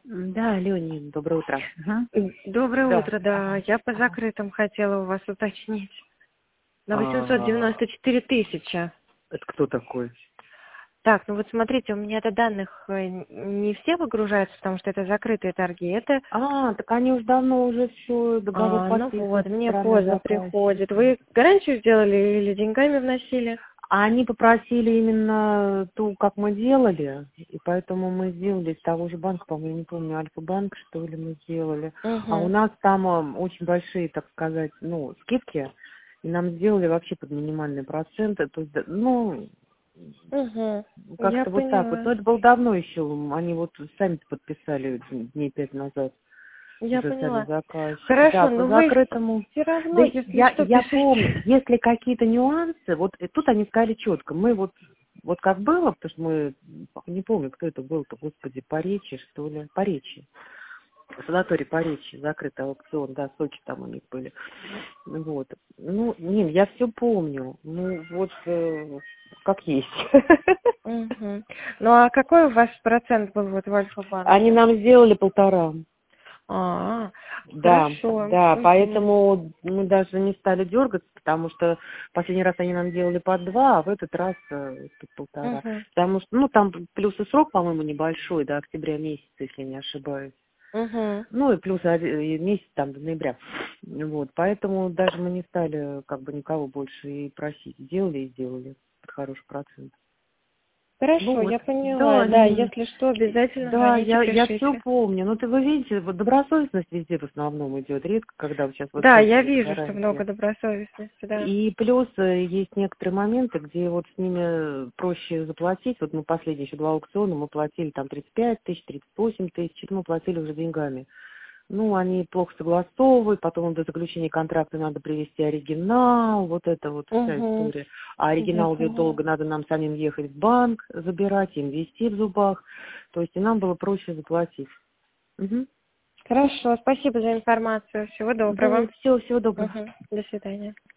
Да, Ленин, доброе утро. Ага. Доброе Да. утро, да. Я по закрытым хотела у вас уточнить. На А, 894 тысячи. это кто такой? Так, ну вот смотрите, у меня это данных не все выгружаются, потому что это закрытые торги. Это, Так они уже давно уже все, договор ну подписан вот, со мне стороны поздно приходит. заказчика. Вы гарантию сделали или деньгами вносили? А они попросили именно ту, как мы делали, и поэтому мы сделали из того же банка, по-моему, не помню, Альфа-банк, что ли, мы сделали. А у Угу, нас там очень большие, так сказать, скидки, и нам сделали вообще под минимальные проценты. То есть, угу. Я как-то вот так вот. поняла. Но это было давно еще. Они вот сами подписали дней 5 назад. Я Уже сами поняла. заказчики. Да, Хорошо, по но вы закрытому. все Да равно, если я, что, я помню, пишите. если какие-то нюансы, вот тут они сказали четко. Мы вот как было, потому что мы, не помню, кто это был-то, господи, Поречи, что ли, Поречи. Санаторий Поречи, закрытый аукцион, да, Сочи там у них были. Вот. Ну, Нин, я все помню. Ну, вот как есть. Угу. Ну а какой у вас процент был вот в Они Альфа-банке? нам сделали 1,5. Да, Хорошо. да, Мгм. поэтому мы даже не стали дергаться, потому что последний раз они нам делали по 2, а в этот раз тут 1,5. Мгм. Потому что, там плюс и срок, по-моему, небольшой, до октября месяца, если не ошибаюсь. Мгм. Ну и плюс и месяц там до ноября. Вот, поэтому даже мы не стали как бы никого больше и просить. Сделали и сделали под хороший процент. Хорошо, Вот, я поняла. да, Да, Нин. если что, обязательно Да, звоните, я все пишите. помню. Ну, вы видите, вот добросовестность везде в основном идет. Редко, когда вот сейчас вот Да, только я есть вижу, что гарантия. много добросовестности, да. И плюс есть некоторые моменты, где вот с ними проще заплатить. Вот мы последние еще 2 аукциона, мы платили там 35 тысяч, 38 тысяч, это мы платили уже деньгами. Ну, они плохо согласовывают, потом до заключения контракта надо привести оригинал, вот это вот вся Угу. история. А Я оригинал идет поняла. долго, надо нам самим ехать в банк, забирать, им вести в зубах. То есть и нам было проще заплатить. Мгм. Хорошо, спасибо за информацию. Всего Да, доброго. все, всего доброго. Угу. До свидания.